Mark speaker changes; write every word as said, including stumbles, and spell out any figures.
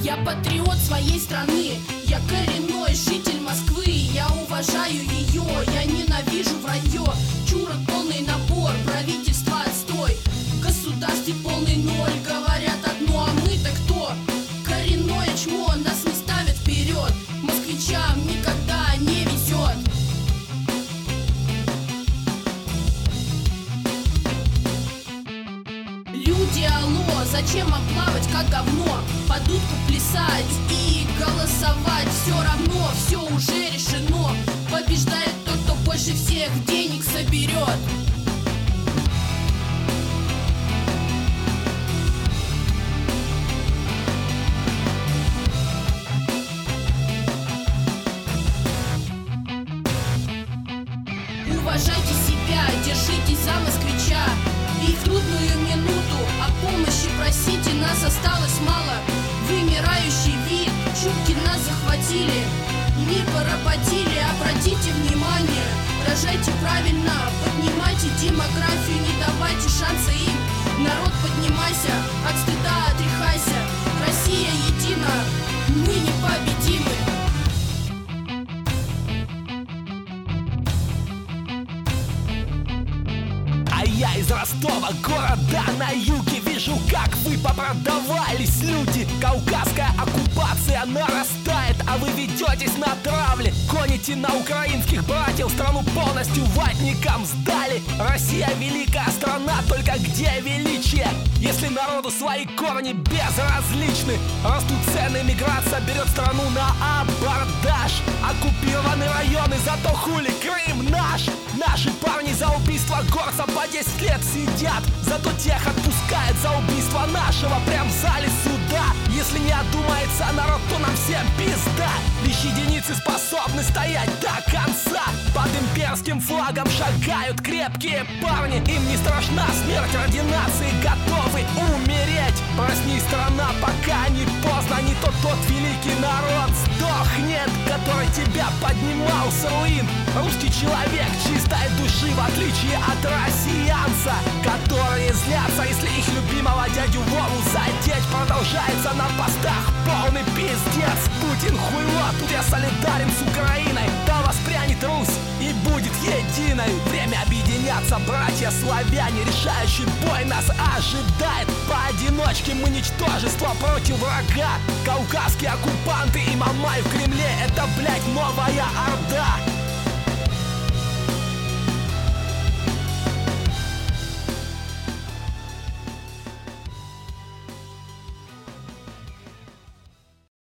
Speaker 1: Я патриот своей страны, я коренной житель Москвы. Я уважаю ее, я ненавижу вранье. Чурок полный набор, правительство отстой. В государстве полный ноль, говорят одно, а мы-то кто? Коренное чмо, нас не ставят вперед. Москвичам никогда не везет. Люди, алло, зачем оплавать как говно? Под дудку плясать и голосовать. Все равно, все уже решено. Побеждает тот, кто больше всех денег соберет. Уважайте себя, держитесь за москвича. И в трудную минуту о помощи просите. Нас осталось мало, вымирающий вид. Чурки нас захватили, мир поработили. Обратите внимание, рожайте правильно, поднимайте демографию, не давайте шанса им. Народ, поднимайся, от стыда отряхайся. Россия едина, мы непобедимы.
Speaker 2: Я из Ростова, города на юге. Вижу, как вы попродавались, люди. Кавказская оккупация нарастает, а вы ведетесь на травле. Гоните на украинских братьев, страну полностью ватникам сдали. Россия великая страна, только где величие? Если народу свои корни безразличны. Растут цены, миграция берет страну на абордаж. Оккупированы районы, зато хули Крым наш. Наши парни за убийство горца по десять лет сидят. Зато тех отпускают за убийство нашего прям в зале суда. Если не одумается народ, то нам всем пизда. Лишь единицы способны стоять до конца. Под имперским флагом шагают крепкие парни. Им не страшна смерть, ради нации готовы умереть. Проснись, страна, пока не поздно. Не то тот великий народ сдохнет, который тебя поднимал с руин. Русский человек чистой души, в отличие от россиянца, которые злятся, если их любимого дядю Вову задеть. Продолжается на постах полный пиздец. Путин хуйло, тут я солидарен с Украиной. Да воспрянет Русь и будет единой. Время объединяться, братья славяне. Решающий бой нас ожидает. Поодиночке мы ничтожество против врага. Кавказские оккупанты и Мамай в Кремле. Это, блять, новая орда.